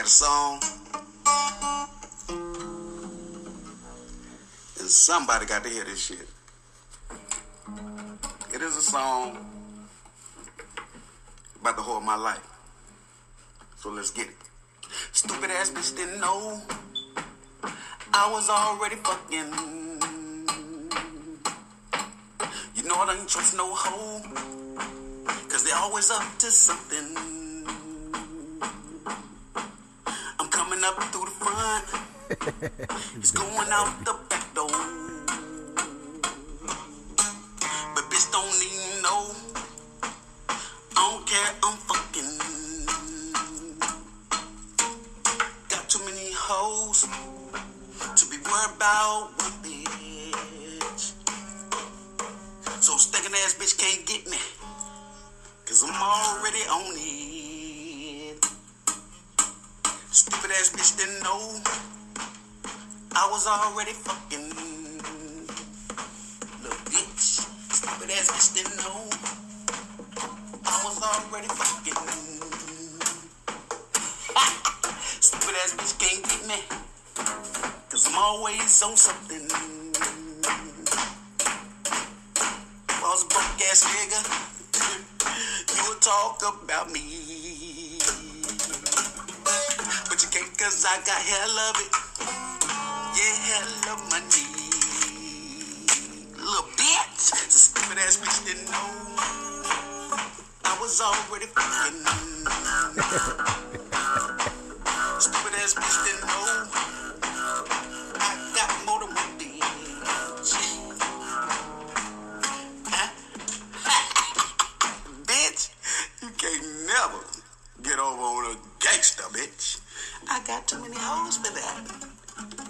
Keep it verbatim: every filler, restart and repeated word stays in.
song, and somebody got to hear this shit. It is a song about the whole of my life. So let's get it. Stupid ass bitch didn't know I was already fucking. You know I don't trust no hoe, cause they always up to something. I'm coming up through the front, it's going out the back door. But bitch don't even know, I don't care, I'm fucking. Got too many hoes to be worried about one bitch. So stinking ass bitch can't get me, cause I'm already on it. Stupid ass bitch didn't know I was already fucking. Little bitch. Stupid ass bitch didn't know I was already fucking. Stupid ass bitch can't get me, cause I'm always on something. Was a broke ass nigga, you would talk about me. But you can't, cause I got hell of it. Yeah, hell of money. Little bitch. So stupid ass bitch didn't know I was already fucking. Stupid ass bitch didn't know I got more than one bitch. Bitch, you can't never get over on a gangster, bitch. I got too many hoes for that.